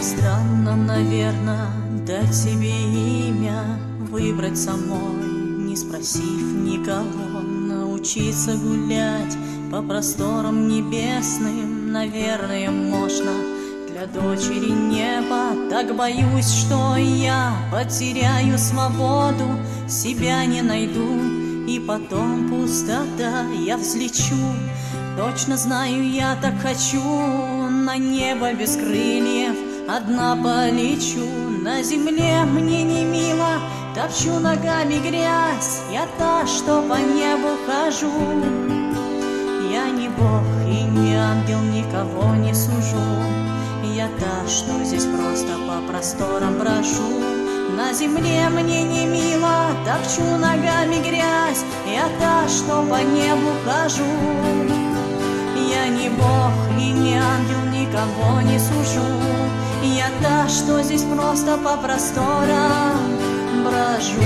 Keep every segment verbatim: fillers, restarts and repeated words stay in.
странно, наверное, дать себе имя, выбрать самой, не спросив никого, научиться гулять по просторам небесным, наверное, можно для дочери неба. Так боюсь, что я потеряю свободу, себя не найду, и потом пустота. Я взлечу, точно знаю, я так хочу, на небо без крыльев одна полечу. На земле мне не мило, топчу ногами грязь, я та, что по небу хожу. Я не бог и не ангел, никого не сужу, я та, что здесь просто по просторам брожу. На земле мне не мило, топчу ногами грязь, я та, что по небу хожу. Я не бог и не ангел, никого не сужу, я та, что здесь просто по просторам брожу.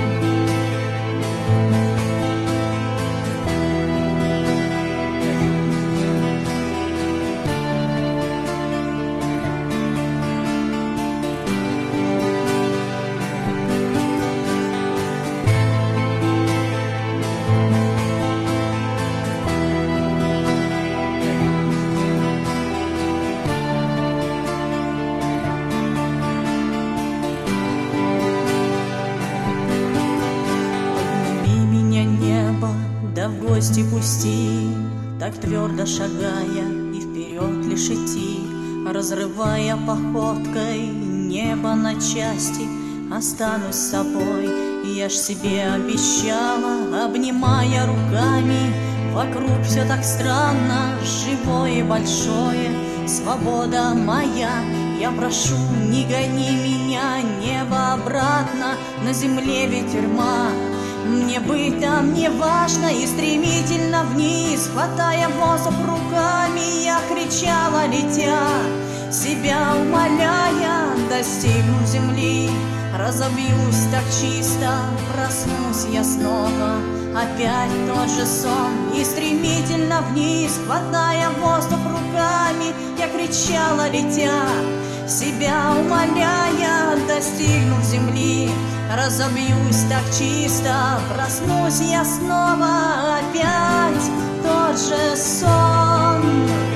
Да в гости пусти, так твердо шагая, и вперед лишь идти, разрывая походкой небо на части. Останусь с собой, я ж себе обещала, обнимая руками. Вокруг все так странно, живое и большое, свобода моя. Я прошу, не гони меня, небо обратно, на земле ведь тюрьма. Мне быть там не важно, и стремительно вниз, хватая воздух руками, я кричала, летя, себя умоляя, достигну земли, разобьюсь так чисто, проснусь я снова, опять тот же сон, и стремительно вниз, хватая воздух руками, я кричала, летя, себя умоляя, достигнув земли, разобьюсь так чисто, проснусь я снова, опять тот же сон.